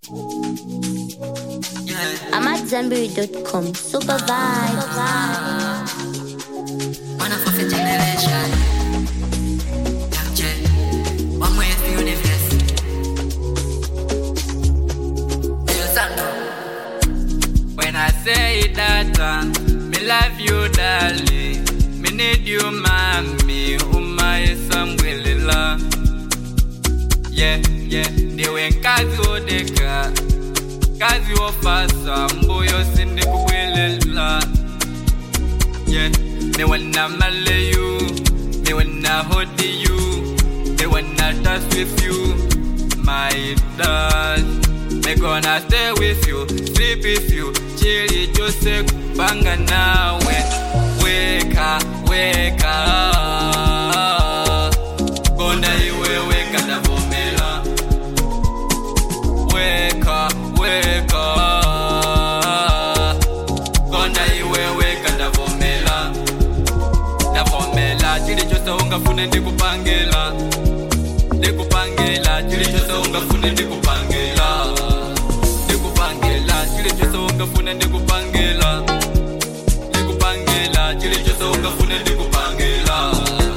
I'm at Zanberry.com. Super vibe. One of the generation. Young J. One way of the universe. When I say that, me love you, darling. Me need you, mommy. Umay samwilila. Yeah. They went kazi odeka. Kazi ofasa. Mboyo sindi kuwilila. Yeah. Me wanna marry you. Me wanna hold you. Me wanna dance with you. My dad. Me gonna stay with you. Sleep with you. Chili Jose Banga now. Wake up. Gonna iwe wake up for me. Wake up. Gonna iwe wake up for me. Da for me. Chili Jose ungafune ndikupangela. Chili Jose ungafune ndikupangela. Chili Jose ungafune ndikupangela. Chili Jose ungafune ndikupangela.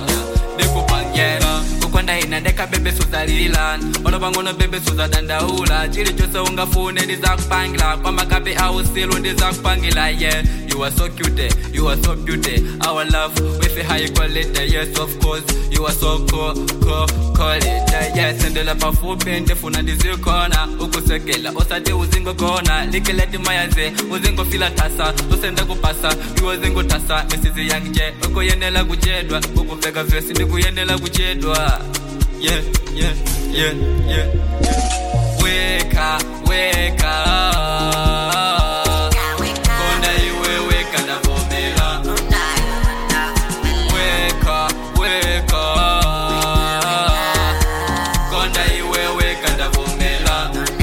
Kukwanda inandeka bebe suzalila. Olobangono bebe suzadandaula. Chili Jose ungafune ndizakupangela. Kwa makabe ausilu ndizakupangela. Yeah, you are so cute, you are so beauty. Our love with a high quality. Yes, of course, you are so quality. Yes, sendela pafupi ndefuna ndizikona. Ukusekela osati uzingo kona. Likeleti mayaze uzingo fila tasa. Usenda kupasa you uzingo tasa. Mrs. Young J ukoyenela kujedwa. Ukufeka vesi ndikuyenela kujedwa. Yeah. Wake up. Gonna iwe wake up na vomela. Wake up. Gonna iwe wake up na vomela.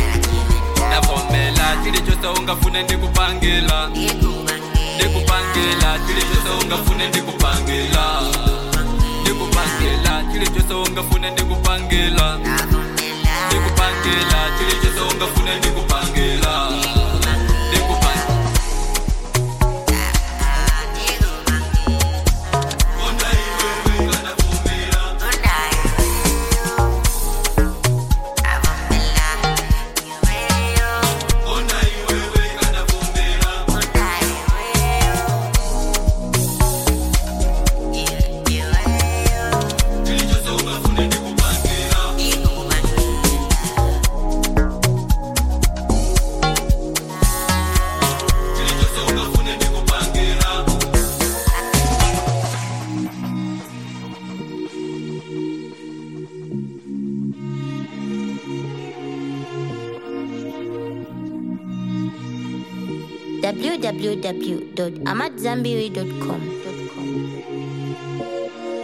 Chili Jose ungafune ndikupangela. Chili Jose ungafune ndikupangela. Chili Jose ungafune ndikupangela. Chili Jose ungafune ndikupangela. www.amatzambiri.com.